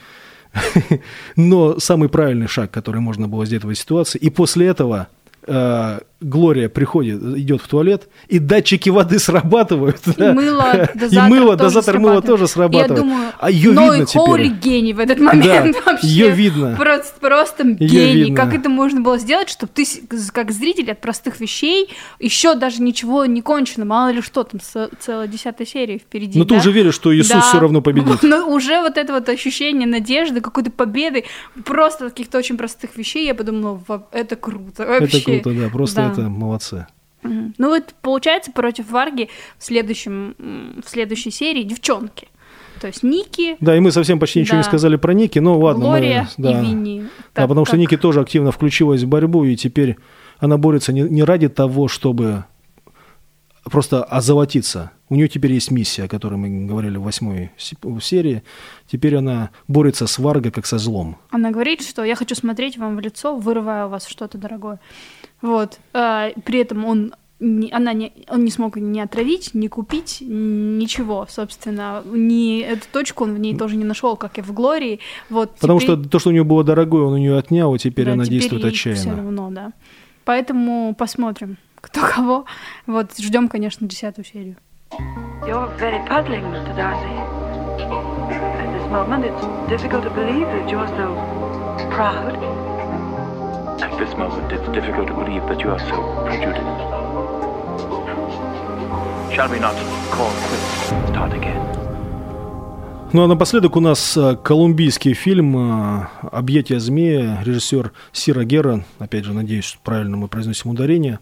но самый правильный шаг, который можно было сделать в этой ситуации. И после этого э, Глория приходит, идет в туалет, и датчики воды срабатывают. И
да? мыло, дозатор,
и мыло, дозатор мыла тоже срабатывает.
Я думаю,
а ее
но
видно
и Хоули гений в этот момент
да,
вообще.
Ее видно.
Просто, просто гений. Как это можно было сделать, чтобы ты, как зритель, от простых вещей, еще даже ничего не кончено, мало ли что, там целая десятая серия впереди.
Но да? ты уже веришь, что Иисус да. все равно победит.
Но уже вот это вот ощущение надежды, какой-то победы, просто каких-то очень простых вещей, я подумала, это круто вообще.
Это круто, да, просто да. это молодцы.
Ну вот получается против Варги в, следующем, в следующей серии девчонки. То есть Ники.
Да, и мы совсем почти ничего да. не сказали про Ники, но ладно.
Глория
мы, да.
и Винни.
Да, потому как... что Ники тоже активно включилась в борьбу, и теперь она борется не, не ради того, чтобы просто озолотиться. У нее теперь есть миссия, о которой мы говорили в восьмой серии. Теперь она борется с Варго как со злом.
Она говорит, что я хочу смотреть вам в лицо, вырывая у вас что-то дорогое. Вот. А, при этом он не, она не, он не смог ни отравить, ни купить, ничего, собственно. Ни, эту точку он в ней тоже не нашел, как и в Глории. Вот,
Потому
теперь...
что то, что у нее было дорогое, он у нее отнял, и теперь
да,
она
теперь
действует отчаянно.
Все равно, да. Поэтому посмотрим, кто кого. Вот, ждем, конечно, десятую серию.
You're very puzzling, Mister Darcy. At this moment, it's difficult to believe that you're so proud.
At this moment, it's difficult to believe that you are so prejudiced. Shall we not call quits and start again?
Ну а напоследок у нас колумбийский фильм «Объятия змея», режиссер Сира Герра. Опять же, надеюсь, правильно мы произносим ударение.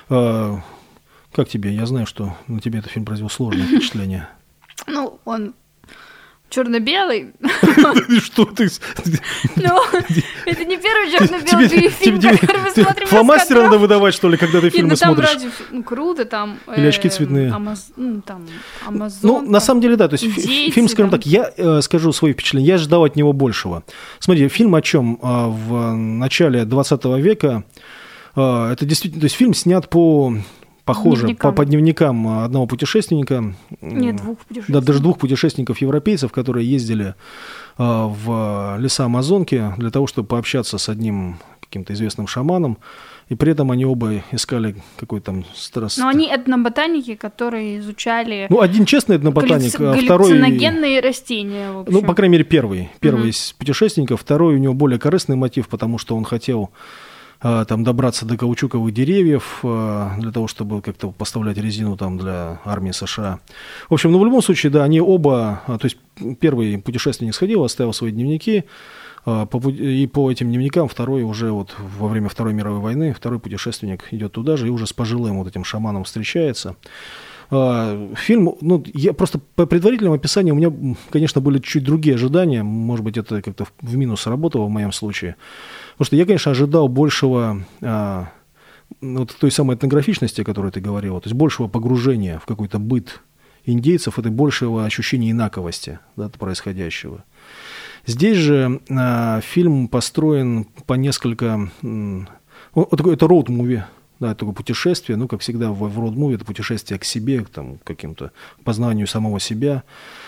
Как тебе? Я знаю, что на тебе этот фильм произвел сложное впечатление.
Ну, он черно-белый.
Что ты?
Ну, это не первый черно-белый фильм, который мы смотрим.
Фломастер надо выдавать, что ли, когда ты фильмы смотришь?
Ну, там ради... Ну, круто, там...
Или очки цветные.
Ну, там Амазон.
Ну, на самом деле, да. То есть фильм, скажем так, я скажу свои впечатления. Я ожидал от него большего. Смотри, фильм о чем? В начале двадцатого века. Это действительно... То есть фильм снят по... Похоже, по, по дневникам одного путешественника.
Нет, двух путешественников.
Да, даже двух путешественников-европейцев, которые ездили а, в леса Амазонки для того, чтобы пообщаться с одним каким-то известным шаманом. И при этом они оба искали какой-то там страст.
Но они этноботаники, которые изучали...
Ну, один честный этноботаник,
галлюци...
а второй...
галлюциногенные растения, в общем.
Ну, по крайней мере, первый. Первый
Угу.
из путешественников. Второй у него более корыстный мотив, потому что он хотел... там добраться до каучуковых деревьев для того, чтобы как-то поставлять резину там для армии США. В общем, ну в любом случае, да, они оба, то есть первый путешественник сходил, оставил свои дневники, и по этим дневникам второй уже вот во время Второй мировой войны, второй путешественник идет туда же и уже с пожилым вот этим шаманом встречается. Фильм, ну, я просто по предварительному описанию у меня, конечно, были чуть другие ожидания, может быть, это как-то в минус работало в моем случае, потому что я, конечно, ожидал большего, а, вот той самой этнографичности, о которой ты говорила, то есть большего погружения в какой-то быт индейцев, это большего ощущения инаковости, да, происходящего. Здесь же а, фильм построен по несколько, м, вот такой, это роуд-муви. Да, это такое путешествие, ну, как всегда в, в роуд-муви, это путешествие к себе, к там, каким-то познанию самого себя.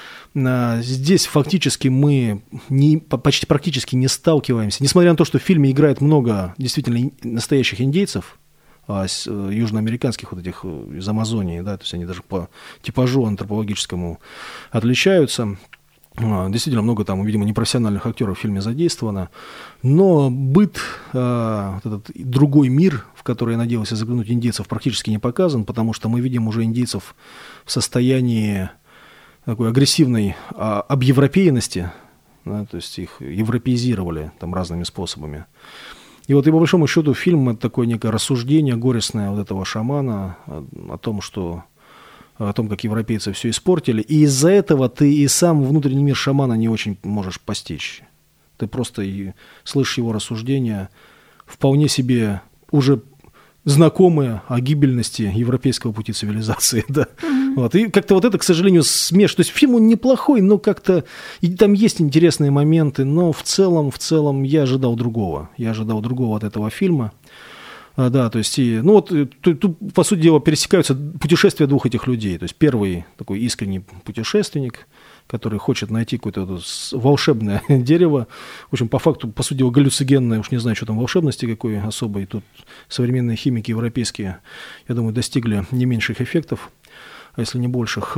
А, здесь фактически мы не, почти практически не сталкиваемся, несмотря на то, что в фильме играет много действительно настоящих индейцев, а, с, южноамериканских вот этих из Амазонии, да, то есть они даже по типажу антропологическому отличаются. Действительно много там, видимо, непрофессиональных актеров в фильме задействовано, но быт, э, вот этот другой мир, в который я надеялся заглянуть, индейцев практически не показан, потому что мы видим уже индейцев в состоянии такой агрессивной э, объевропеенности, да, то есть их европеизировали там разными способами. И вот и по большому счету фильм — это такое некое рассуждение горестное вот этого шамана о, о том, что... о том, как европейцы все испортили, и из-за этого ты и сам внутренний мир шамана не очень можешь постичь. Ты просто и слышишь его рассуждения, вполне себе уже знакомые о гибельности европейского пути цивилизации. Да. Mm-hmm. Вот. И как-то вот это, к сожалению, смеш. То есть фильм он неплохой, но как-то и там есть интересные моменты, но в целом, в целом я ожидал другого. Я ожидал другого от этого фильма. А, да, то есть, и, ну вот, тут, тут, по сути дела, пересекаются путешествия двух этих людей. То есть, первый такой искренний путешественник, который хочет найти какое-то волшебное дерево. В общем, по факту, по сути дела, галлюцигенное, уж не знаю, что там волшебности какой особой. Тут современные химики европейские, я думаю, достигли не меньших эффектов, если не больших.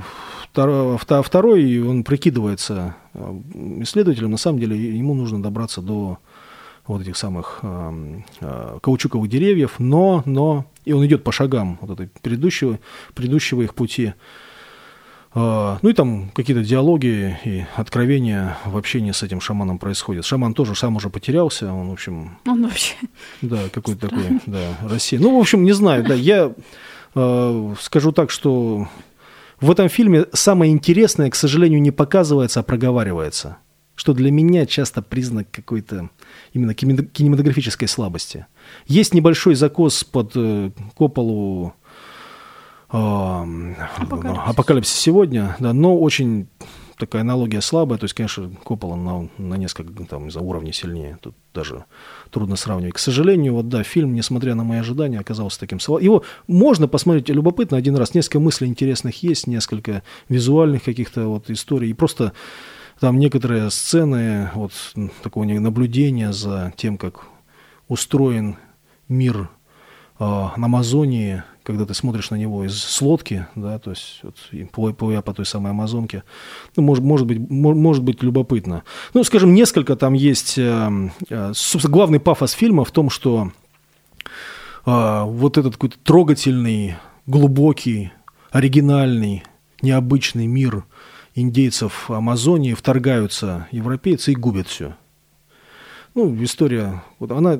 Второй, он прикидывается исследователем, на самом деле ему нужно добраться до вот этих самых э, э, каучуковых деревьев, но, но, и он идет по шагам вот этой предыдущего, предыдущего их пути. Э, ну и там какие-то диалоги и откровения в общении с этим шаманом происходят. Шаман тоже сам уже потерялся, он, в общем...
Он вообще...
Да, какой-то такой, да, Россия. Ну, в общем, не знаю, да, я э, скажу так, что в этом фильме самое интересное, к сожалению, не показывается, а проговаривается. Что для меня часто признак какой-то именно кинематографической слабости. Есть небольшой закос под Копполу
Апокалипсис.
«Апокалипсис сегодня», да, но очень такая аналогия слабая, то есть, конечно, Коппола на, на несколько там, за уровней сильнее, тут даже трудно сравнивать. К сожалению, вот да, фильм, несмотря на мои ожидания, оказался таким слабым. Его можно посмотреть любопытно один раз, несколько мыслей интересных есть, несколько визуальных каких-то вот историй, и просто там некоторые сцены вот такого наблюдения за тем, как устроен мир э, на Амазонии, когда ты смотришь на него из с лодки, да, то есть вот, плывя по той самой Амазонке, ну, может, может, быть, может быть любопытно. Ну, скажем, несколько там есть... Э, э, собственно, главный пафос фильма в том, что э, вот этот какой-то трогательный, глубокий, оригинальный, необычный мир индейцев Амазонии вторгаются европейцы и губят все. Ну, история, вот она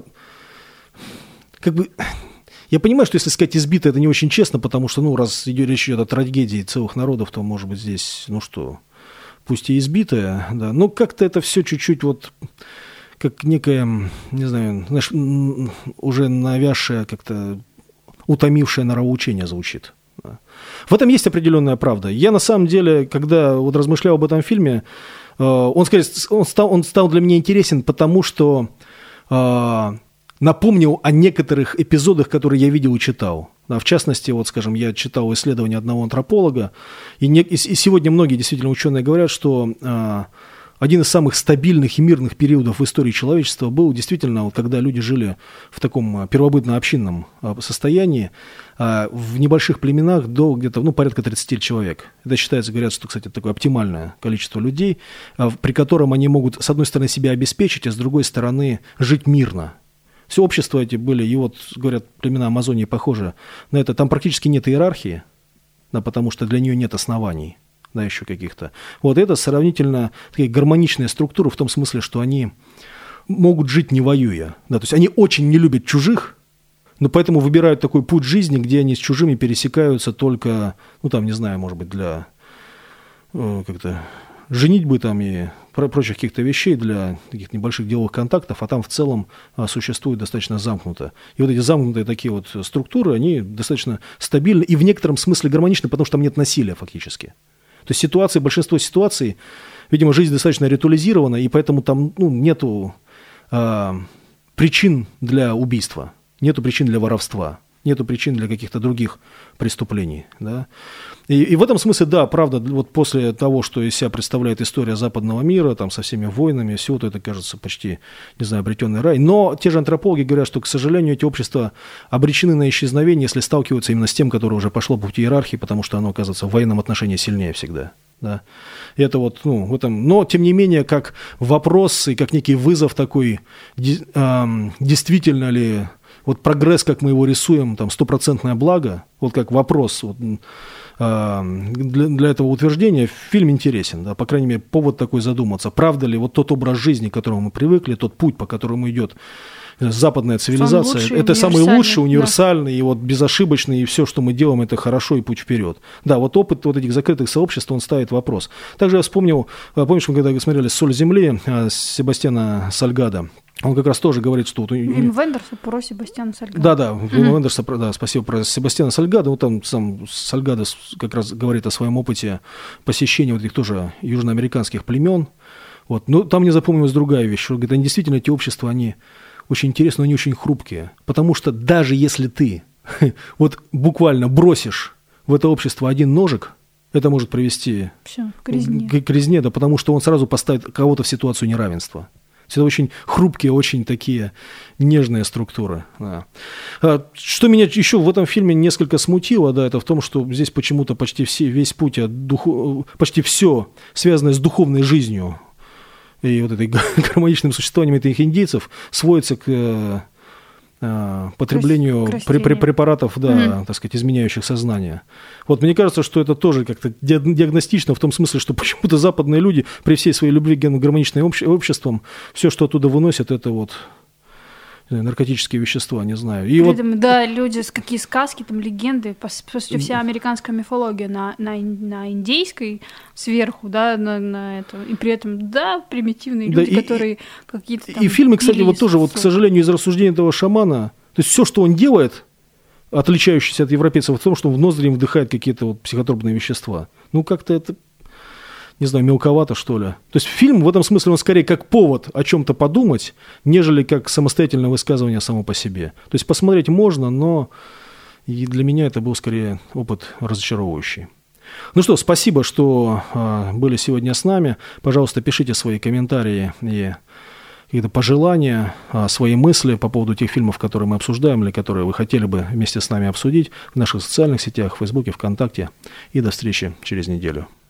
как бы... Я понимаю, что если сказать избито, это не очень честно, потому что, ну, раз идет речь идет о трагедии целых народов, то, может быть, здесь, ну что, пусть и избитая, да, но как-то это все чуть-чуть вот, как некое, не знаю, знаешь, уже навязшее, как-то утомившее нравоучение звучит. Да. В этом есть определенная правда. Я, на самом деле, когда вот размышлял об этом фильме, он, скорее, он, стал, он стал для меня интересен, потому что... напомнил о некоторых эпизодах, которые я видел и читал. В частности, вот, скажем, я читал исследование одного антрополога, и, не, и сегодня многие действительно ученые говорят, что а, один из самых стабильных и мирных периодов в истории человечества был действительно, вот, когда люди жили в таком первобытно-общинном состоянии, а, в небольших племенах до где-то, ну, порядка тридцати человек. Это считается, говорят, что, кстати, такое оптимальное количество людей, а, при котором они могут, с одной стороны, себя обеспечить, а с другой стороны, жить мирно. Все общества эти были, и вот, говорят, племена Амазонии похожи на это. Там практически нет иерархии, да, потому что для нее нет оснований, да, еще каких-то. Вот это сравнительно такие гармоничные структуры в том смысле, что они могут жить не воюя. Да, то есть они очень не любят чужих, но поэтому выбирают такой путь жизни, где они с чужими пересекаются только, ну там, не знаю, может быть, для э, как-то... женитьбы там и прочих каких-то вещей для таких небольших деловых контактов, а там в целом а, существует достаточно замкнуто. И вот эти замкнутые такие вот структуры, они достаточно стабильны и в некотором смысле гармоничны, потому что там нет насилия фактически. То есть ситуации, большинство ситуаций, видимо, жизнь достаточно ритуализирована, и поэтому там ну, нету а, причин для убийства, нету причин для воровства. Нету причин для каких-то других преступлений. Да? И, и в этом смысле, да, правда, вот после того, что из себя представляет история западного мира, там, со всеми войнами, все вот это кажется почти, не знаю, обретенный рай. Но те же антропологи говорят, что, к сожалению, эти общества обречены на исчезновение, если сталкиваются именно с тем, которое уже пошло по пути иерархии, потому что оно оказывается в военном отношении сильнее всегда. Да? И это вот, ну, в этом... Но, тем не менее, как вопрос и как некий вызов такой, эм, действительно ли... Вот прогресс, как мы его рисуем, там, стопроцентное благо, вот как вопрос вот, э, для, для этого утверждения, фильм интересен, да, по крайней мере, повод такой задуматься, правда ли вот тот образ жизни, к которому мы привыкли, тот путь, по которому идет западная цивилизация,
лучший,
это самый лучший, универсальный, да. И вот безошибочный, и все, что мы делаем, это хорошо и путь вперед. Да, вот опыт вот этих закрытых сообществ, он ставит вопрос. Также я вспомнил, помнишь, мы когда смотрели «Соль земли» Себастьяна Сальгадо, он как раз тоже говорит, что... Вот...
Вим Вендерса про Себастьяна Сальгадо.
Да, да, Вим mm-hmm. Вендерса, да, спасибо, про Себастьяна Сальгадо. Вот там сам Сальгадо как раз говорит о своем опыте посещения вот этих тоже южноамериканских племен. Вот. Но там мне запомнилась другая вещь, что говорит, они действительно, эти общества, они очень интересны, но они очень хрупкие. Потому что даже если ты вот буквально бросишь в это общество один ножик, это может привести
Всё, к резне.
К, к резне, да, потому что он сразу поставит кого-то в ситуацию неравенства. Это очень хрупкие, очень такие нежные структуры. Да. Что меня еще в этом фильме несколько смутило, да, это в том, что здесь почему-то почти все, весь путь, от духу, почти все связанное с духовной жизнью и вот этой гармоничным существованием этих индейцев сводится к потреблению при, при, препаратов, да, mm-hmm. так сказать, изменяющих сознание. Вот мне кажется, что это тоже как-то диагностично в том смысле, что почему-то западные люди при всей своей любви к гармоничным обще- обществам, все, что оттуда выносят, это вот наркотические вещества, не знаю. И вот...
этом, да, люди, какие сказки, там, легенды, по, по сути, вся американская мифология на, на, на индейской сверху, да, на, на это, и при этом, да, примитивные люди, да, и, которые какие-то там...
И фильмы, кстати, вот тоже, вот, к сожалению, из рассуждения этого шамана, то есть все, что он делает, отличающийся от европейцев в том, что в ноздри им вдыхает какие-то вот психотропные вещества. Ну, как-то это, не знаю, мелковато, что ли. То есть фильм в этом смысле, он скорее как повод о чем-то подумать, нежели как самостоятельное высказывание само по себе. То есть посмотреть можно, но и для меня это был скорее опыт разочаровывающий. Ну что, спасибо, что э, были сегодня с нами. Пожалуйста, пишите свои комментарии и какие-то пожелания, э, свои мысли по поводу тех фильмов, которые мы обсуждаем или которые вы хотели бы вместе с нами обсудить в наших социальных сетях, в Фейсбуке, ВКонтакте. И до встречи через неделю.